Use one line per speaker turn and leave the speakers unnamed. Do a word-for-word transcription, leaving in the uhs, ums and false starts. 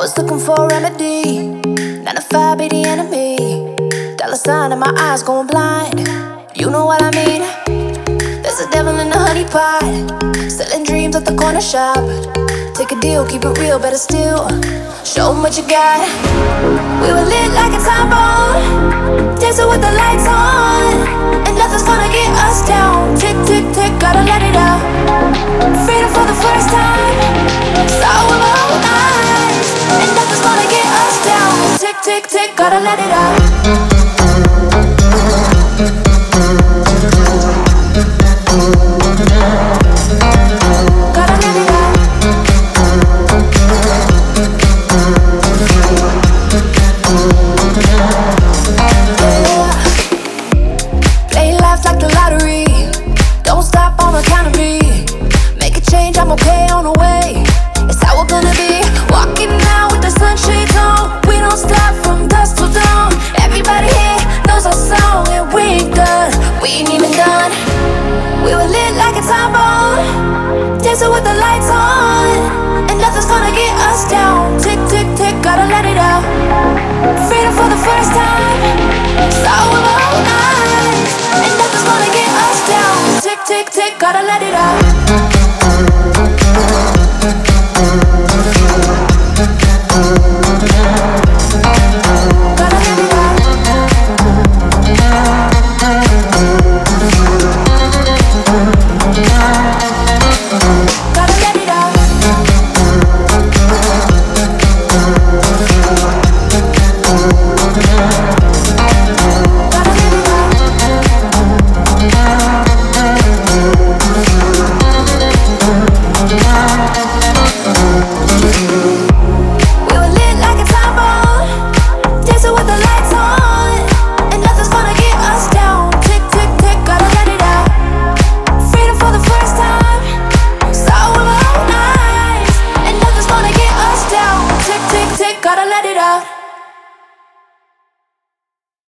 was looking for a remedy, nine to five be the enemy. Dollar sign in my eyes going blind, you know what I mean. There's a devil in the honey pot, selling dreams at the corner shop. Take a deal, keep it real, better still, show 'em what you got. We were lit like a time bomb, dancing with the lights on, and nothing's gonna get us down. Tick, tick, tick, gotta let it out. Freedom for the first time, saw with my own eyes, and nothing's gonna get us down. Tick, tick, tick, gotta let it out. Gotta let it out. Yeah. Play life like the lottery, don't stop on account of me. Make a change, I'm okay on the way. It's how we're gonna be, walking out with the sunshades on. We don't stop from dusk till dawn. Everybody here knows our song, and we ain't done, we ain't even done. We were lit like a time bomb, dancing with the lights on, and nothing's gonna get us down. Tick, tick, tick, gotta let it out. Freedom for the first time, saw with my own eyes, and nothing's gonna get us down. Tick, tick, tick, gotta let it out. Gotta let it out. Gotta let it out. Gotta let it out.